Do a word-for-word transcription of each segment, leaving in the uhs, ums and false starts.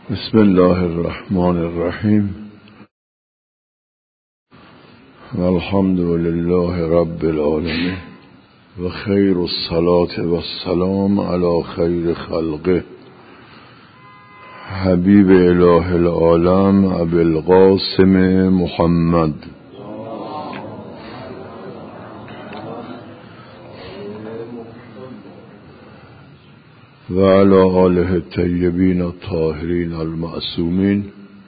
بسم الله الرحمن الرحیم والحمد لله رب العالمین و خیر الصلاة و السلام علی خیر خلقه حبیب اله العالم ابی القاسم محمد و علی آله الطیبین الطاهرین المعصومین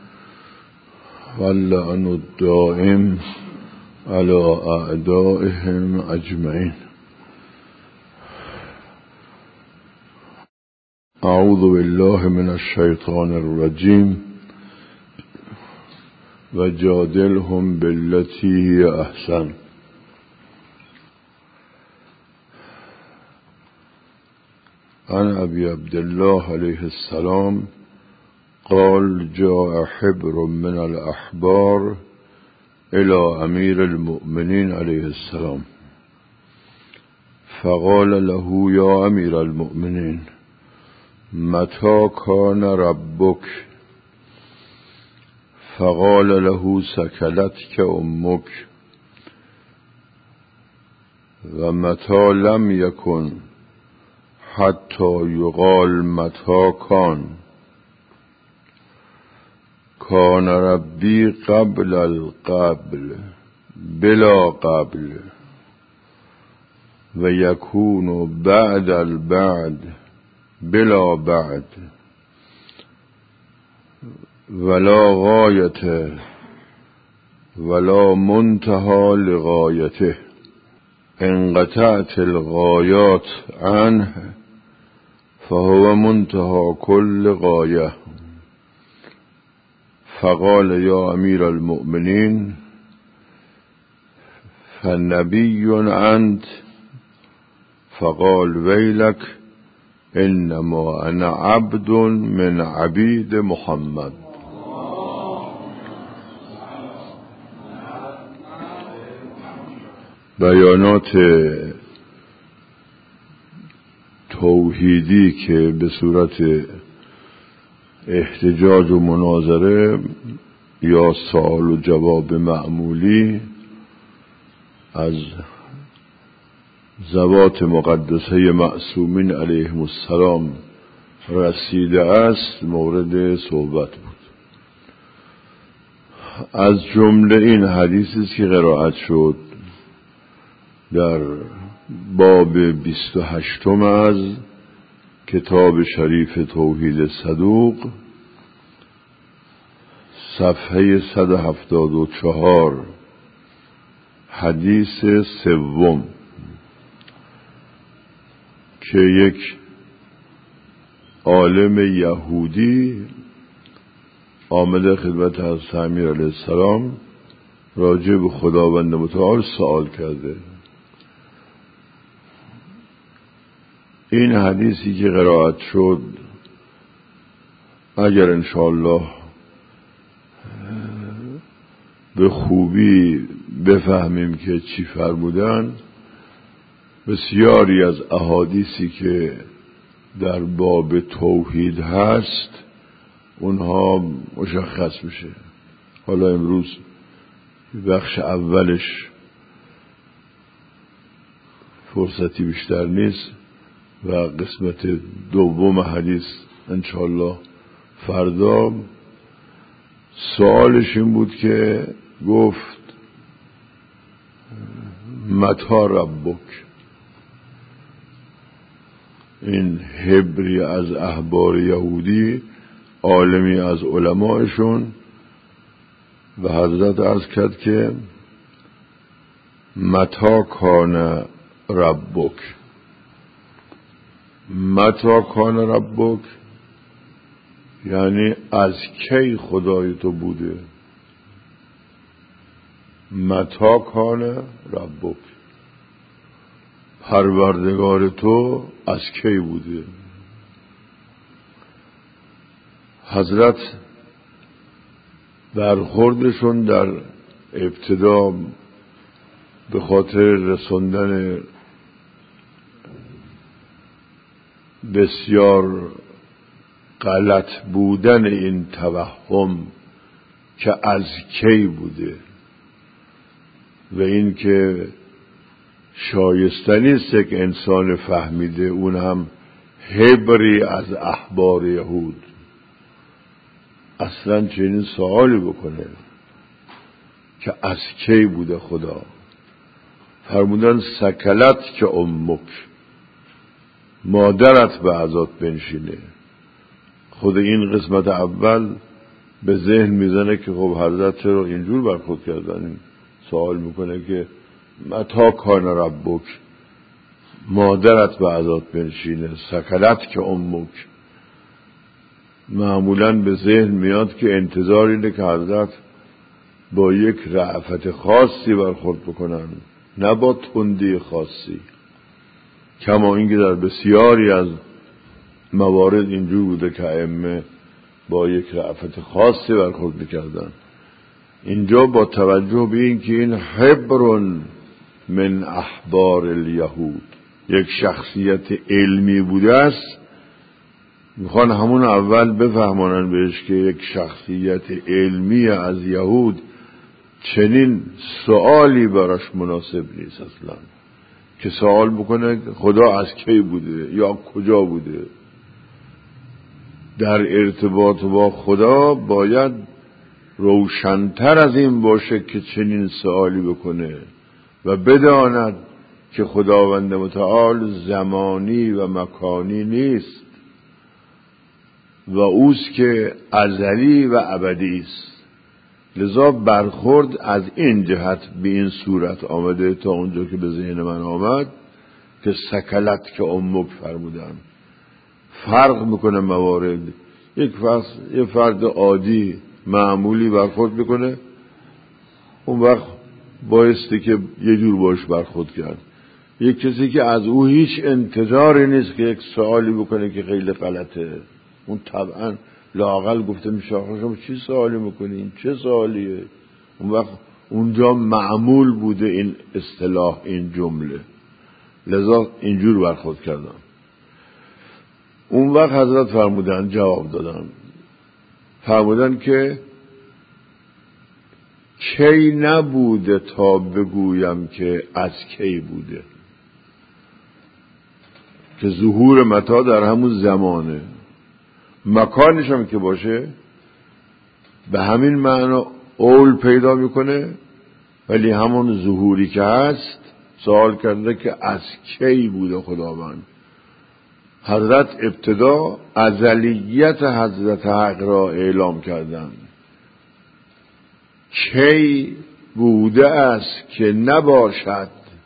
واللعن الدائم علی اعدائهم اجمعین. اعوذ بالله من الشیطان الرجیم و جادلهم بالتی هی احسن. عن ابی عبدالله علیه السلام قال جاء حبر من الاحبار الى امیر المؤمنین علیه السلام فقال له یا امیر المؤمنین متى کان ربک؟ فقال له سکلتک امک. و متى لم یکن حتی یقال متى کان؟ کان ربی قبل القبل بلا قبل و یکون بعد البعد بلا بعد ولا غایت ولا منتهى لغایته انقطعت الغایات عنه فهو منتهى كل غایه. فقال یا امیر المؤمنین فنبی انت؟ فقال ویلک انما انا عبد من عبید محمد. بیانات توحیدی که به صورت احتجاج و مناظره یا سوال و جواب معمولی از ذوات مقدسه معصومین علیهم السلام رسیده است مورد صحبت بود. از جمله این حدیثی که قرائت شد در باب بیست و هشتم از کتاب شریف توحید صدوق صفحه صد و هفتاد و چهار حدیث سوم که یک عالم یهودی آمده خدمت حضرت امیر علیه السلام راجع به خداوند متعال سوال کرده. این حدیثی که قرائت شد اگر انشاءالله به خوبی بفهمیم که چی فرمودن، بسیاری از احادیثی که در باب توحید هست اونها مشخص میشه. حالا امروز بخش اولش فرصتی بیشتر نیست و قسمت دوم حدیث انشاءالله فردا. سوالش این بود که گفت متی ربک؟ این حبری از احبار یهودی، عالمی از علمایشون، و حضرت عرض کرد که متی کان ربک؟ متی کان ربک یعنی از کی خدای تو بوده؟ متی کان ربک، پروردگار تو از کی بوده؟ حضرت برخوردشون در ابتدا به خاطر رساندن بسیار غلط بودن این توهم که از کی بوده و این که شایستنی است که انسان فهمیده، اون هم حبری از احبار یهود، اصلا چنین سوالی بکنه که از کی بوده خدا. فرمودن سکلت که امک، مادرت به عزات بنشینه. خود این قسمت اول به ذهن میزنه که خب حضرت چرا اینجور برخورد کردن. این سوال میکنه که متا کان ربک، مادرت به عزات بنشینه، سکلت که امک. معمولاً به ذهن میاد که انتظار اینه که حضرت با یک رأفت خاصی برخورد بکنن، نه با تندی خاصی، کما اینکه در بسیاری از موارد اینجور بوده که ائمه با یک رأفت خاصی برخورد میکردن. اینجا با توجه به این که این حبر من احبار الیهود، یک شخصیت علمی بوده است، میخوان همون اول بفهمانن بهش که یک شخصیت علمی از یهود چنین سوالی براش مناسب نیست اصلا، که سوال بکنه خدا از کی بوده یا کجا بوده. در ارتباط با خدا باید روشن‌تر از این باشه که چنین سوالی بکنه و بداند که خداوند متعال زمانی و مکانی نیست و اوست که ازلی و ابدی است. لذا برخورد از این جهت به این صورت آمده تا اونجا که به ذهن من آمد که سکلت که امک فرمودن. فرق میکنه موارد. یک فرد, یک فرد عادی معمولی برخورد میکنه، اون وقت بایستی که یه جور باش برخورد کرد. یک کسی که از او هیچ انتظاری نیست که یک سوالی بکنه که خیلی غلطه، اون طبعا لااقل گفته میشه آخه شما چی سوالی میکنین، چه سوالیه؟ اون وقت اونجا معمول بوده این اصطلاح، این جمله، لذا اینجور برخورد کردم. اون وقت حضرت فرمودن، جواب دادن، فرمودن که کی نبوده تا بگویم که از کی بوده، که ظهور متا در همون زمانه، مکانش هم که باشه به همین معنا اول پیدا میکنه، ولی همون ظهوری که هست سوال کرده که از کی بوده خداوند. حضرت ابتدا ازلیت حضرت حق را اعلام کردند. کی بوده است که نباشد،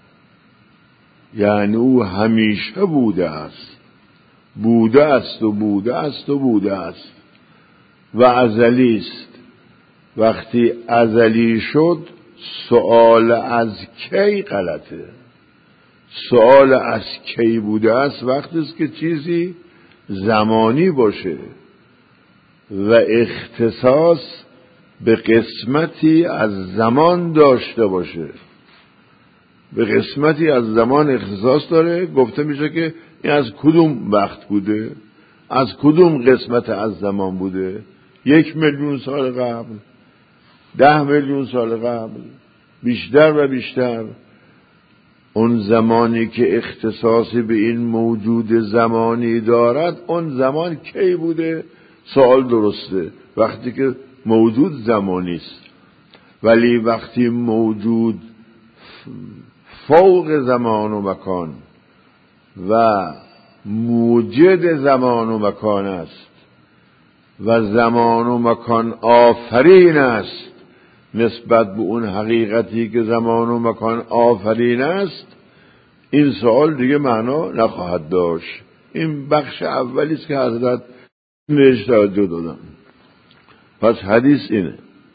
یعنی او همیشه بوده است، بوده است و بوده است و بوده است و ازلی است. وقتی ازلی شد سؤال از کی غلطه. سؤال از کی بوده است وقتی است که چیزی زمانی باشه و اختصاص به قسمتی از زمان داشته باشه. به قسمتی از زمان اختصاص داره، گفته میشه که این از کدوم وقت بوده، از کدوم قسمت از زمان بوده. یک میلیون سال قبل، ده میلیون سال قبل، بیشتر و بیشتر. اون زمانی که اختصاصی به این موجود زمانی دارد، اون زمان کی بوده؟ سوال درسته وقتی که موجود زمانی است، ولی وقتی موجود فوق زمان و مکان و موجد زمان و مکان است و زمان و مکان آفرین است نسبت به اون حقیقتی که زمان و مکان آفرین است، این سوال دیگه معنا نخواهد داشت. این بخش اولی است که حضرت بهش توجه دادن. پس حدیث اینه: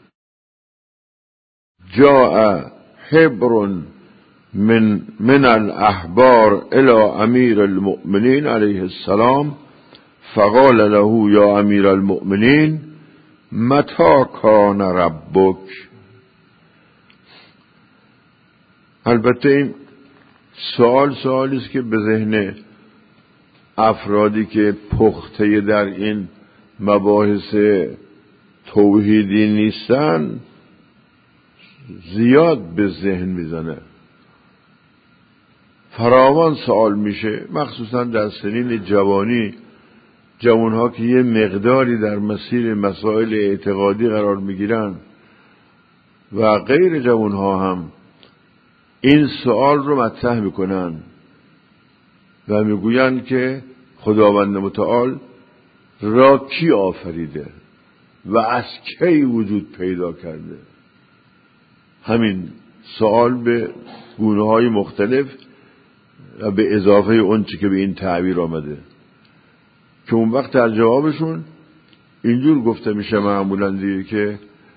جاء حبر من من الاحبار الى امیر المؤمنین علیه السلام فقال له یا امیر المؤمنین متى کان ربک. البته این سوال سوالی است که به ذهن افرادی که پخته در این مباحث توحیدی نیستن زیاد به ذهن میزنه. فراوان سوال میشه، مخصوصا در سنین جوانی، جوانها که یه مقداری در مسیر مسائل اعتقادی قرار میگیرن و غیر جوانها هم این سوال رو مطرح میکنن و میگویند که خداوند متعال را کی آفریده و از کی وجود پیدا کرده. همین سوال به گونه‌های مختلف و به اضافه اون چی که به این تعبیر آمده، که اون وقت در جوابشون اینجور گفته میشه معمولاً دیگه که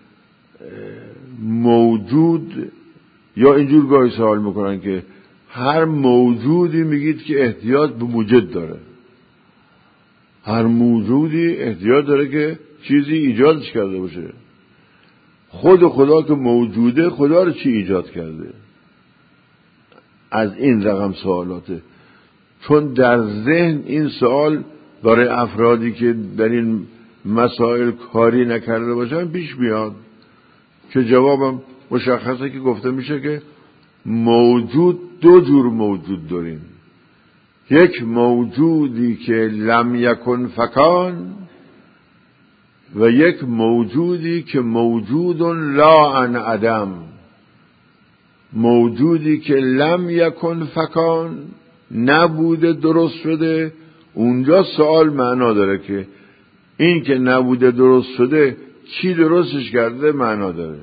موجود، یا اینجور گاهی سوال میکنن که هر موجودی میگید که احتیاج به موجد داره، هر موجودی احتیاج داره که چیزی ایجادش کرده باشه. خود خدا که موجوده، خدا رو چی ایجاد کرده؟ از این رقم سوالاته. چون در ذهن این سوال برای افرادی که در این مسائل کاری نکرده باشن پیش میاد، که جوابم مشخصه که گفته میشه که موجود، دو جور موجود داریم. یک موجودی که لم یکن فکان و یک موجودی که موجود لا عن عدم. موجودی که لم یکن فکان، نبوده درست شده، اونجا سوال معنا داره که این که نبوده درست شده چی درستش کرده معنا داره،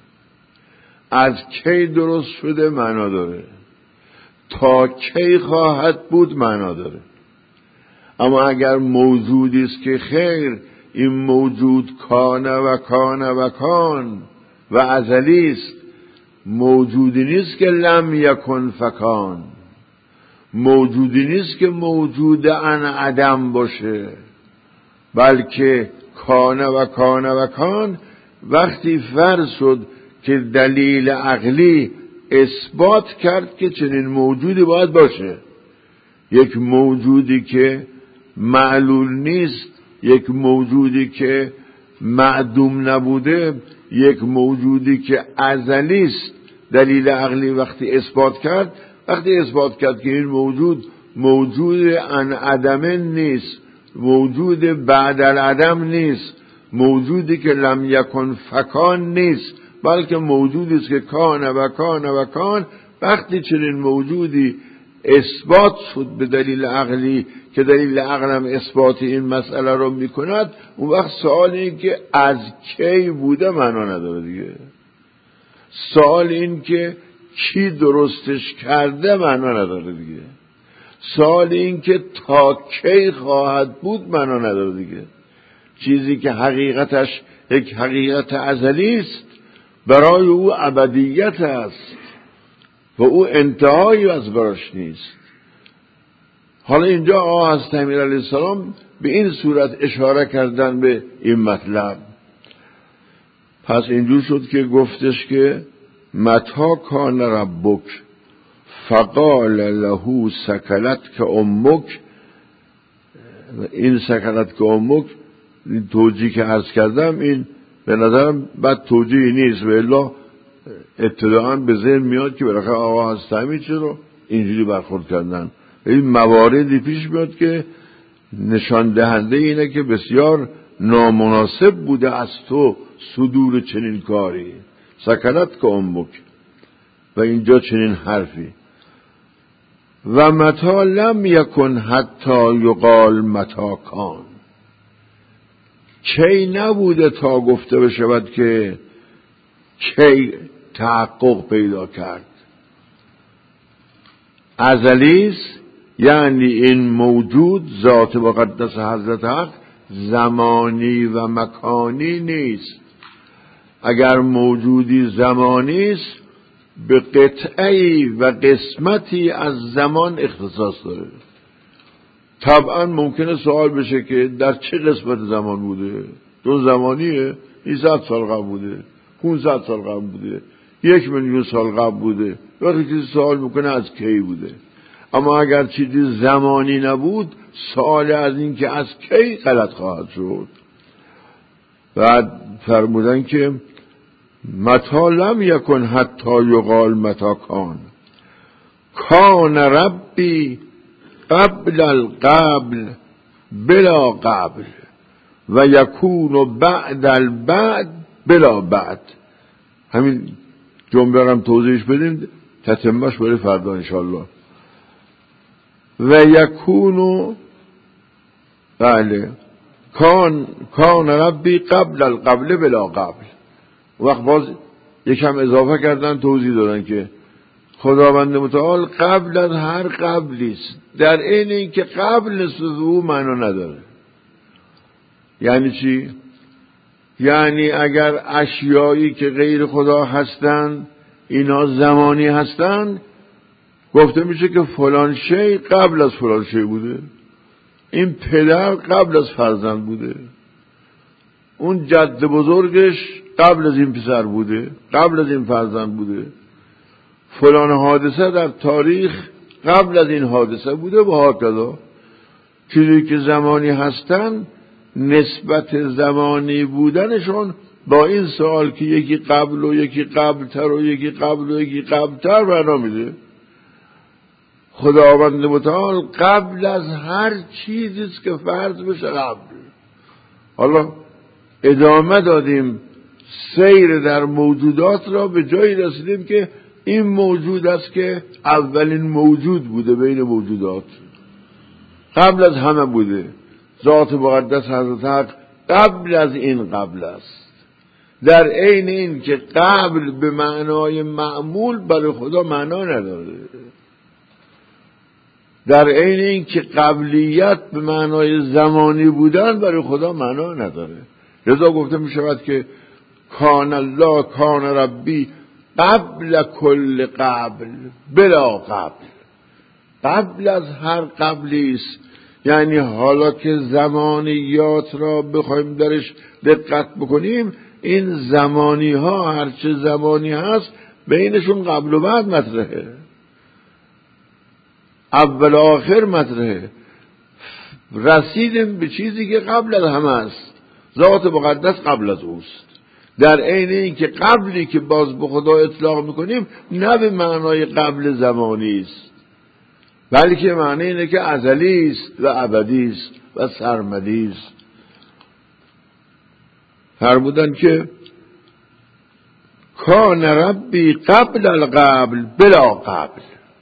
از کی درست شده معنا داره، تا کی خواهد بود معنا داره. اما اگر موجودی است که خیر این موجود کان و کان و کان و ازلی است، موجودی نیست که لم یکن فکان، موجودی نیست که موجود عن عدم باشه، بلکه کان و کان و کان وقتی فرض شد که دلیل عقلی اثبات کرد که چنین موجودی باید باشه، یک موجودی که معلول نیست، یک موجودی که معدوم نبوده، یک موجودی که ازلی است، دلیل عقلی وقتی اثبات کرد، وقتی اثبات کرد که این موجود موجود عن عدم نیست، موجود بعد العدم نیست، موجودی که لم یکن فکان نیست، بلکه موجودی است که کان و کان و کان، وقتی چنین موجودی اثبات شد به دلیل عقلی که دلیل عقلم اثبات این مسئله رو میکند، اون وقت سوال این که از کی بوده معنا نداره دیگه. سوال این که کی درستش کرده معنا نداره دیگه. سوال این که تا کی خواهد بود معنا نداره دیگه. چیزی که حقیقتش یک حقیقت ازلی است، برای او ابدیت است و او انتهایی از براش نیست. حالا اینجا آقا حضرت امیر علیه السلام به این صورت اشاره کردن به این مطلب. پس اینجور شد که گفتش که متا کان ربک فقال له سکلت که امک. این سکلت که امک، این توجیه که عرض کردم، این به نظرم بد توجیه نیست و الا ابتداعاً به ذهن میاد که بالاخره آقا حضرت امیر چرا اینجوری برخورد کردن. این مواردی پیش میاد که نشان دهنده اینه که بسیار نامناسب بوده از تو صدور چنین کاری. سکلت که امک، و اینجا چنین حرفی. و متا لم یکن حتی یقال متا کان، کی نبوده تا گفته بشود که کی تحقق پیدا کرد. ازلیست، یعنی این موجود ذات مقدس حضرت حق زمانی و مکانی نیست. اگر موجودی زمانی است، به قطعی و قسمتی از زمان اختصاص داره. طبعا ممکنه سوال بشه که در چه قسمت زمان بوده؟ دو زمانیه، صد سال قبل بوده، پانصد سال قبل بوده، یک میلیون سال قبل بوده. وقتی کسی سوال میکنه از کی بوده. اما اگر چیزی زمانی نبود، سوال از این که از کی غلط خواهد شد. بعد فرمودن که متا لم یکن حتی یقال متا کان، کان ربی قبل القبل بلا قبل و یکون بعد البعد بلا بعد. همین جمله رو هم توضیحش بدیم، تتمهش برای فردا انشاءالله. و یکون بله کان کان ربی قبل القبل بلا قبل. وقت باز یکم اضافه کردن توضیح دادن که خداوند متعال قبل از هر قبلی است، در این این که قبل نسبت او معنا نداره. یعنی چی؟ یعنی اگر اشیایی که غیر خدا هستند اینا زمانی هستند، گفته میشه که فلان شی قبل از فلان شی بوده، این پدر قبل از فرزند بوده، اون جد بزرگش قبل از این پسر بوده، قبل از این فرزند بوده، فلان حادثه در تاریخ قبل از این حادثه بوده و هاکذا. چیزی که زمانی هستن نسبت زمانی بودنشون با این سوال که یکی قبل و یکی قبل تر و یکی قبل و یکی قبل تر معنا میده. خداوند متعال قبل از هر چیزیست که فرض بشه قبل. حالا ادامه دادیم سیر در موجودات را، به جایی رسیدیم که این موجود است که اولین موجود بوده بین موجودات، قبل از همه بوده. ذات مقدس حضرت حق قبل از این قبل است، در عین این که قبل به معنای معمول برای خدا معنا نداره، در عین این که قبلیت به معنای زمانی بودن برای خدا معنا نداره. لذا گفته می شود که کان الله کان ربی قبل کل قبل بلا قبل، قبل از هر قبلی است. یعنی حالا که زمانیات را بخوایم درش دقت بکنیم، این زمانی ها هرچه زمانی هست بینشون قبل و بعد مطرحه، اول آخر مطرحه. رسیدیم به چیزی که قبل از همه است، ذات مقدس قبل از اوست، در عین این که قبلی که باز به خدا اطلاق میکنیم نه به معنای قبل زمانی است، بلکه معنی اینه که ازلی است و ابدی است و سرمدی است. فرمودن که کان ربی قبل القبل بلا قبل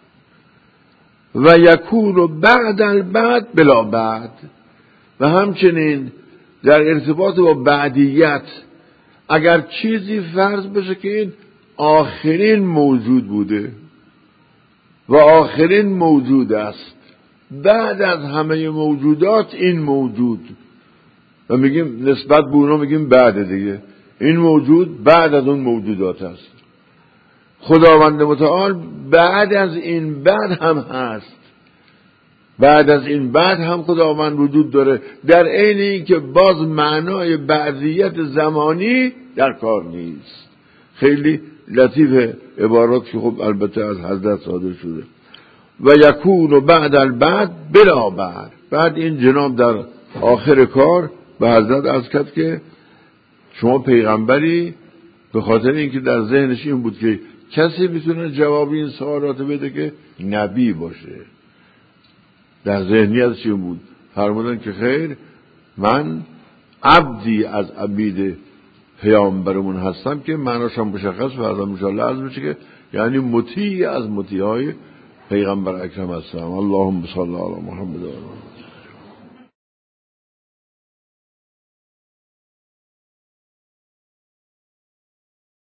و یکون بعد البعد بلا بعد. و همچنین در ارتباط با بعدیت، اگر چیزی فرض بشه که این آخرین موجود بوده و آخرین موجود است، بعد از همه موجودات این موجود، و میگیم نسبت به اونو میگیم بعد دیگه، این موجود بعد از اون موجودات است. خداوند متعال بعد از این بعد هم هست، بعد از این بعد هم خداوند وجود داره، در عین این که باز معنای بعدیت زمانی در کار نیست. خیلی لطیف عبارات که خب البته از حضرت صادر شده. و یکون بعد البعد بلا بعد. بعد این جناب در آخر کار به حضرت عرض کرد که شما پیغمبری، به خاطر اینکه در ذهنش این بود که کسی میتونه جواب این سوالات بده که نبی باشه، در ذهنیتش این بود. فرمودن که خیر، من عبدی از عبید پیامبرمون هستم که معناش هم مشخص فردا انشاءالله عرض بشه که یعنی مطیع از مطیعای پیغمبر اکرم هستم. اللهم صل علی محمد.